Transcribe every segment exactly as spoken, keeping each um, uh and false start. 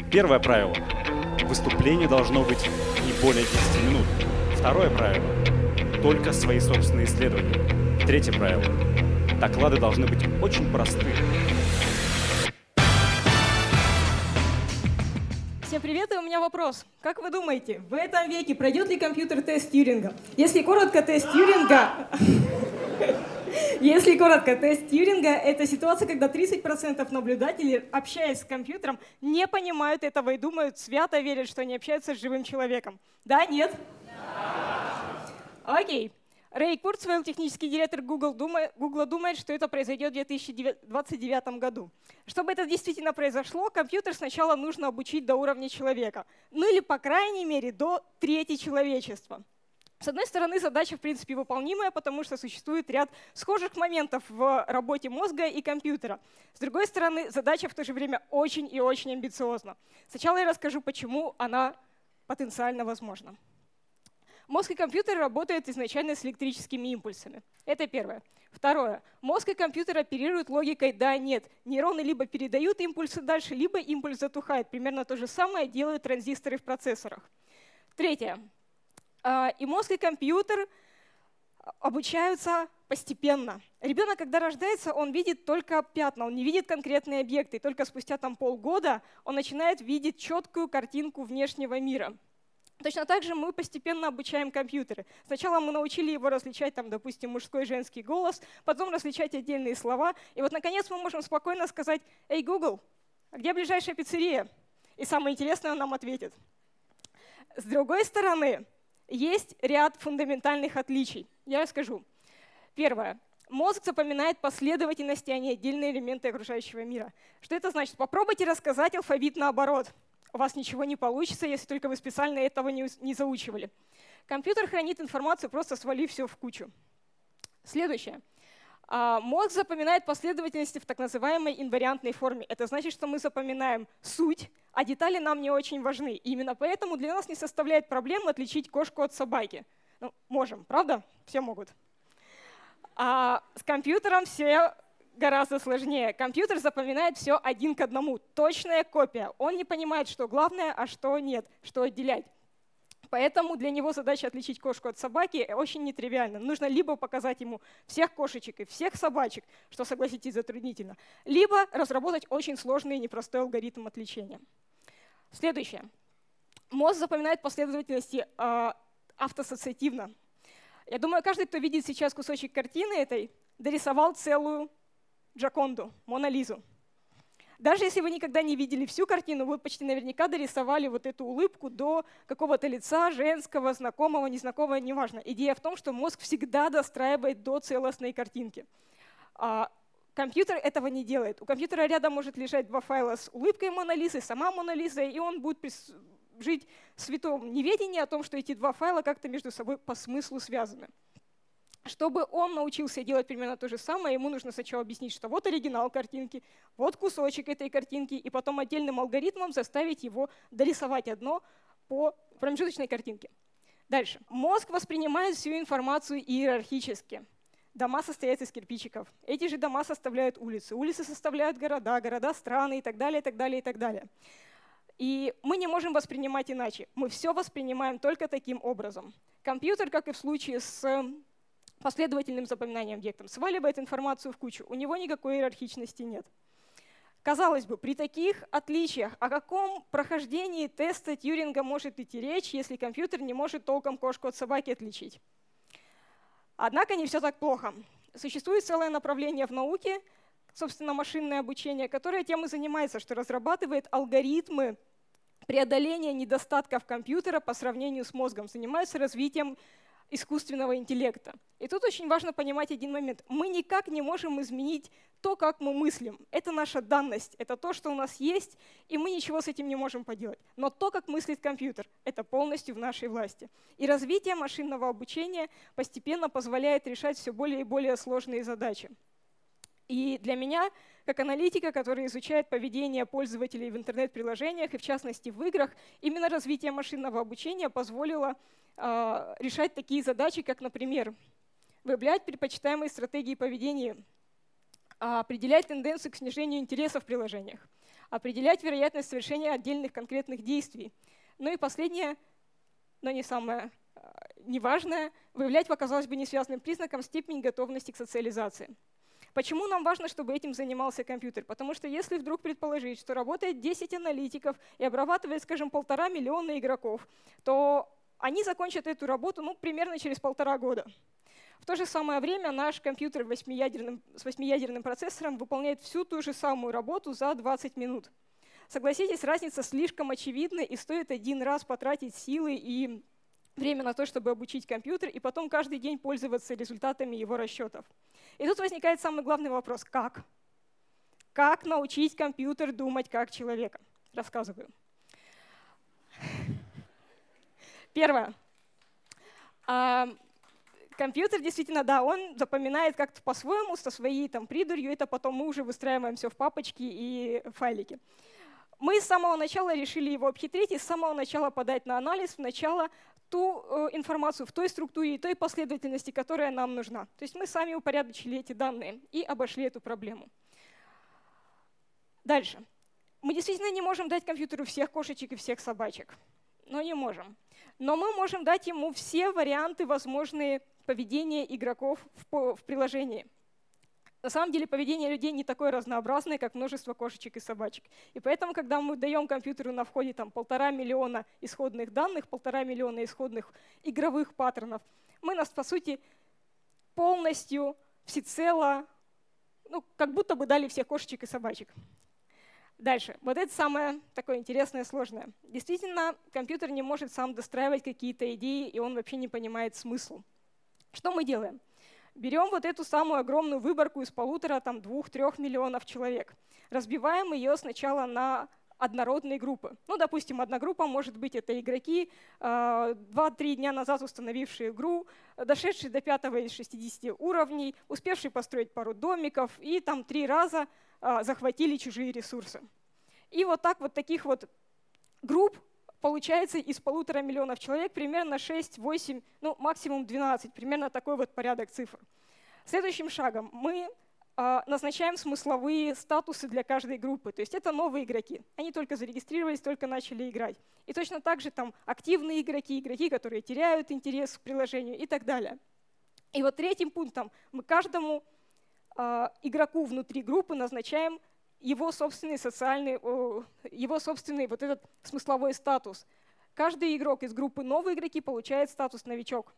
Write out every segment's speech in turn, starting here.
Первое правило. Выступление должно быть не более десяти минут. Второе правило. Только свои собственные исследования. Третье правило. Доклады должны быть очень простые. Всем привет, и у меня вопрос. Как вы думаете, в этом веке пройдет ли компьютер тест Тьюринга? Если коротко, тест Тьюринга... Если коротко, тест Тьюринга — это ситуация, когда тридцать процентов наблюдателей, общаясь с компьютером, не понимают этого и думают, свято верят, что они общаются с живым человеком. Да, нет? Да. Окей. Рэй Курцвейл, технический директор Google, думает, Google думает, что это произойдет в две тысячи двадцать девятом году. Чтобы это действительно произошло, компьютер сначала нужно обучить до уровня человека. Ну или, по крайней мере, до трети человечества. С одной стороны, задача, в принципе, выполнимая, потому что существует ряд схожих моментов в работе мозга и компьютера. С другой стороны, задача в то же время очень и очень амбициозна. Сначала я расскажу, почему она потенциально возможна. Мозг и компьютер работают изначально с электрическими импульсами. Это первое. Второе. Мозг и компьютер оперируют логикой «да-нет». Нейроны либо передают импульсы дальше, либо импульс затухает. Примерно то же самое делают транзисторы в процессорах. Третье. И мозг, и компьютер обучаются постепенно. Ребенок, когда рождается, он видит только пятна, он не видит конкретные объекты. И только спустя там, полгода он начинает видеть четкую картинку внешнего мира. Точно так же мы постепенно обучаем компьютеры. Сначала мы научили его различать, там, допустим, мужской и женский голос, потом различать отдельные слова. И вот, наконец, мы можем спокойно сказать: «Эй, Google, а где ближайшая пиццерия?» И самое интересное он нам ответит. С другой стороны, есть ряд фундаментальных отличий. Я расскажу. Первое. Мозг запоминает последовательности, а не отдельные элементы окружающего мира. Что это значит? Попробуйте рассказать алфавит наоборот. У вас ничего не получится, если только вы специально этого не, не заучивали. Компьютер хранит информацию, просто свалив все в кучу. Следующее. Мозг запоминает последовательности в так называемой инвариантной форме. Это значит, что мы запоминаем суть, а детали нам не очень важны. И именно поэтому для нас не составляет проблем отличить кошку от собаки. Ну, можем, правда? Все могут. А с компьютером все гораздо сложнее. Компьютер запоминает все один к одному. Точная копия. Он не понимает, что главное, а что нет, что отделять. Поэтому для него задача отличить кошку от собаки очень нетривиальна. Нужно либо показать ему всех кошечек и всех собачек, что, согласитесь, затруднительно, либо разработать очень сложный и непростой алгоритм отличения. Следующее. Мозг запоминает последовательности э, автоассоциативно. Я думаю, каждый, кто видит сейчас кусочек картины этой, дорисовал целую Джоконду, Мона Лизу. Даже если вы никогда не видели всю картину, вы почти наверняка дорисовали вот эту улыбку до какого-то лица, женского, знакомого, незнакомого, неважно. Идея в том, что мозг всегда достраивает до целостной картинки. А компьютер этого не делает. У компьютера рядом может лежать два файла с улыбкой Мона Лизы, сама Мона Лиза, и он будет жить в святом неведении о том, что эти два файла как-то между собой по смыслу связаны. Чтобы он научился делать примерно то же самое, ему нужно сначала объяснить, что вот оригинал картинки, вот кусочек этой картинки, и потом отдельным алгоритмом заставить его дорисовать одно по промежуточной картинке. Дальше. Мозг воспринимает всю информацию иерархически. Дома состоят из кирпичиков. Эти же дома составляют улицы. Улицы составляют города, города — страны и так далее, и так далее, и так далее. И мы не можем воспринимать иначе. Мы все воспринимаем только таким образом. Компьютер, как и в случае с последовательным запоминанием объектов, сваливает информацию в кучу. У него никакой иерархичности нет. Казалось бы, при таких отличиях о каком прохождении теста Тьюринга может идти речь, если компьютер не может толком кошку от собаки отличить? Однако не все так плохо. Существует целое направление в науке, собственно, машинное обучение, которое тем и занимается, что разрабатывает алгоритмы преодоления недостатков компьютера по сравнению с мозгом, занимается развитием искусственного интеллекта. И тут очень важно понимать один момент. Мы никак не можем изменить то, как мы мыслим. Это наша данность, это то, что у нас есть, и мы ничего с этим не можем поделать. Но то, как мыслит компьютер, это полностью в нашей власти. И развитие машинного обучения постепенно позволяет решать все более и более сложные задачи. И для меня, как аналитика, который изучает поведение пользователей в интернет-приложениях, и в частности в играх, именно развитие машинного обучения позволило э, решать такие задачи, как, например, выявлять предпочитаемые стратегии поведения, определять тенденции к снижению интереса в приложениях, определять вероятность совершения отдельных конкретных действий. Ну и последнее, но не самое неважное, выявлять по, казалось бы, несвязанным признакам степень готовности к социализации. Почему нам важно, чтобы этим занимался компьютер? Потому что если вдруг предположить, что работает десять аналитиков и обрабатывает, скажем, полтора миллиона игроков, то они закончат эту работу ну, примерно через полтора года. В то же самое время наш компьютер восьмиядерным, с восьмиядерным процессором выполняет всю ту же самую работу за двадцать минут. Согласитесь, разница слишком очевидна, и стоит один раз потратить силы и время на то, чтобы обучить компьютер, и потом каждый день пользоваться результатами его расчетов. И тут возникает самый главный вопрос – как? Как научить компьютер думать как человека? Рассказываю. Первое. Компьютер действительно, да, он запоминает как-то по-своему, со своей там придурью, это потом мы уже выстраиваем все в папочки и файлики. Мы с самого начала решили его обхитрить и с самого начала подать на анализ, в начало ту э, информацию в той структуре и той последовательности, которая нам нужна. То есть мы сами упорядочили эти данные и обошли эту проблему. Дальше. Мы действительно не можем дать компьютеру всех кошечек и всех собачек. Но не можем. Но мы можем дать ему все варианты возможные поведения игроков в, в приложении. На самом деле поведение людей не такое разнообразное, как множество кошечек и собачек. И поэтому, когда мы даем компьютеру на входе там, полтора миллиона исходных данных, полтора миллиона исходных игровых паттернов, мы нас, по сути, полностью, всецело, ну, как будто бы дали всех кошечек и собачек. Дальше. Вот это самое такое интересное, сложное. Действительно, компьютер не может сам достраивать какие-то идеи, и он вообще не понимает смысл. Что мы делаем? Берем вот эту самую огромную выборку из полутора, там, двух-трех миллионов человек. Разбиваем ее сначала на однородные группы. Ну, допустим, одна группа может быть это игроки, два-три дня назад установившие игру, дошедшие до пятого из шестидесяти уровней, успевшие построить пару домиков и там три раза захватили чужие ресурсы. И вот так вот таких вот групп получается из полутора миллионов человек примерно шесть-восемь, ну максимум двенадцать, примерно такой вот порядок цифр. Следующим шагом мы э, назначаем смысловые статусы для каждой группы. То есть это новые игроки. Они только зарегистрировались, только начали играть. И точно так же там активные игроки, игроки, которые теряют интерес к приложению и так далее. И вот третьим пунктом мы каждому э, игроку внутри группы назначаем его собственный социальный, его собственный вот этот смысловой статус. Каждый игрок из группы новые игроки получает статус новичок.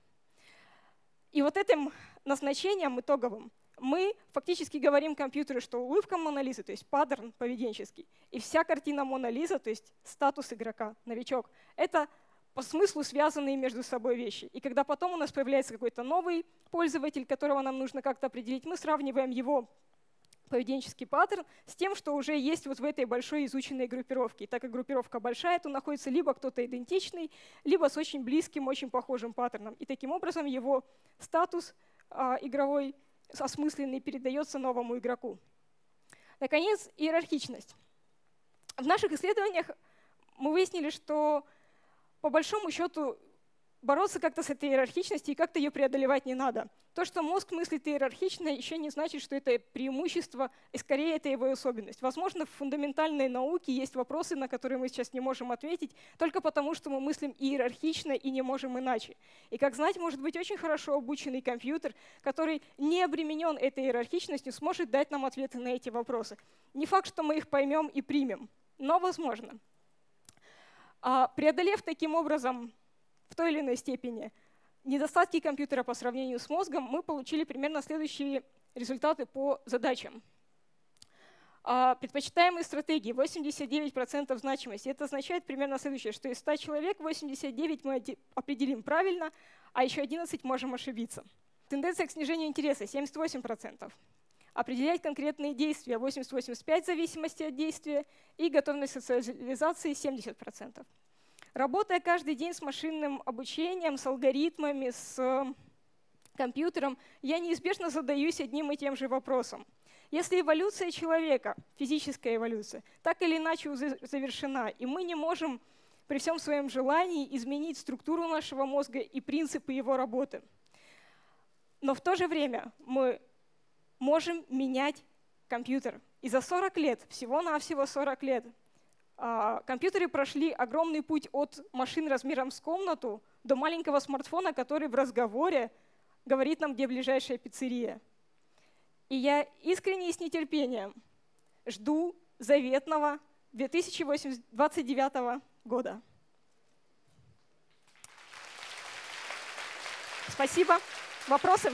И вот этим назначением итоговым мы фактически говорим компьютеру, что улыбка Мона Лизы, то есть паттерн поведенческий, и вся картина Мона Лиза, то есть статус игрока, новичок, это по смыслу связанные между собой вещи. И когда потом у нас появляется какой-то новый пользователь, которого нам нужно как-то определить, мы сравниваем его поведенческий паттерн с тем, что уже есть вот в этой большой изученной группировке. И так как группировка большая, то находится либо кто-то идентичный, либо с очень близким, очень похожим паттерном. И таким образом его статус э, игровой, осмысленный, передается новому игроку. Наконец, иерархичность. В наших исследованиях мы выяснили, что по большому счету бороться как-то с этой иерархичностью и как-то ее преодолевать не надо. То, что мозг мыслит иерархично, еще не значит, что это преимущество, и скорее это его особенность. Возможно, в фундаментальной науке есть вопросы, на которые мы сейчас не можем ответить, только потому, что мы мыслим иерархично и не можем иначе. И, как знать, может быть очень хорошо обученный компьютер, который не обременен этой иерархичностью, сможет дать нам ответы на эти вопросы. Не факт, что мы их поймем и примем, но возможно. А преодолев таким образом в той или иной степени недостатки компьютера по сравнению с мозгом, мы получили примерно следующие результаты по задачам. Предпочитаемые стратегии восемьдесят девять процентов значимости. Это означает примерно следующее, что из ста человек восемьдесят девять мы определим правильно, а еще одиннадцать можем ошибиться. Тенденция к снижению интереса семьдесят восемь процентов. Определять конкретные действия восемьдесят — восемьдесят пять процентов в зависимости от действия и готовность социализации семьдесят процентов. Работая каждый день с машинным обучением, с алгоритмами, с компьютером, я неизбежно задаюсь одним и тем же вопросом. Если эволюция человека, физическая эволюция, так или иначе завершена, и мы не можем при всем своем желании изменить структуру нашего мозга и принципы его работы, но в то же время мы можем менять компьютер. И за сорок лет, всего-навсего сорок лет, компьютеры прошли огромный путь от машин размером с комнату до маленького смартфона, который в разговоре говорит нам, где ближайшая пиццерия. И я искренне и с нетерпением жду заветного две тысячи двадцать девятого года. Спасибо. Вопросы?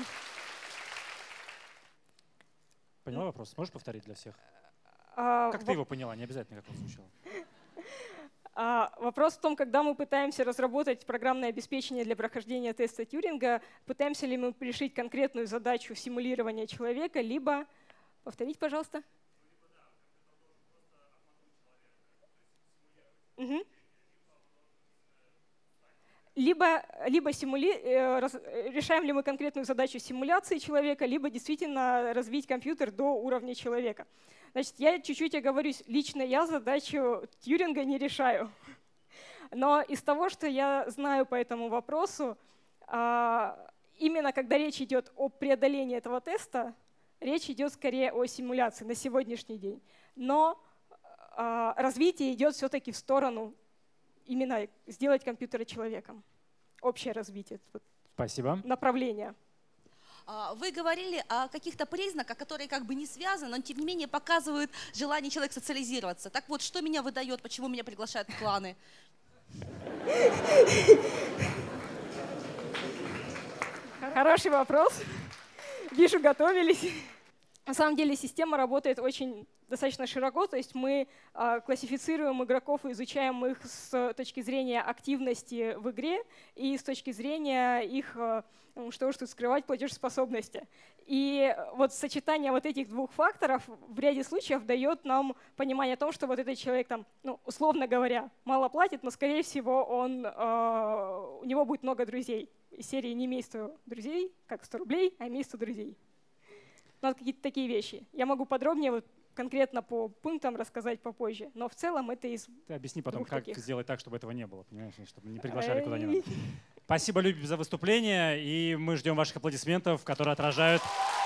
Поняла вопрос? Можешь повторить для всех? А, как ты его поняла? Не обязательно, как он звучал. А, вопрос в том, когда мы пытаемся разработать программное обеспечение для прохождения теста Тьюринга, пытаемся ли мы решить конкретную задачу симулирования человека, либо… Повторите, пожалуйста. Угу. Либо, либо симули... решаем ли мы конкретную задачу симуляции человека, либо действительно развить компьютер до уровня человека. Значит, я чуть-чуть оговорюсь, лично я задачу Тьюринга не решаю. Но из того, что я знаю по этому вопросу, именно когда речь идет о преодолении этого теста, речь идет скорее о симуляции на сегодняшний день. Но развитие идет все-таки в сторону именно сделать компьютера человеком. Общее развитие. Спасибо. Направление. Вы говорили о каких-то признаках, которые как бы не связаны, но тем не менее показывают желание человека социализироваться. Так вот, что меня выдает, почему меня приглашают в кланы? Хороший вопрос. Вижу, готовились. На самом деле система работает очень достаточно широко, то есть мы э, классифицируем игроков и изучаем их с точки зрения активности в игре и с точки зрения их, э, что уж тут скрывать, платежеспособности. И вот сочетание вот этих двух факторов в ряде случаев дает нам понимание о том, что вот этот человек, там, ну, условно говоря, мало платит, но, скорее всего, он, э, у него будет много друзей. Из серии «Не имей сто друзей, как сто рублей, а имей сто друзей». Ну, какие-то такие вещи. Я могу подробнее вот конкретно по пунктам рассказать попозже, но в целом это из Ты объясни потом, как таких. сделать так, чтобы этого не было, понимаешь, чтобы не приглашали куда не надо. Спасибо, Любе, за выступление, и мы ждем ваших аплодисментов, которые отражают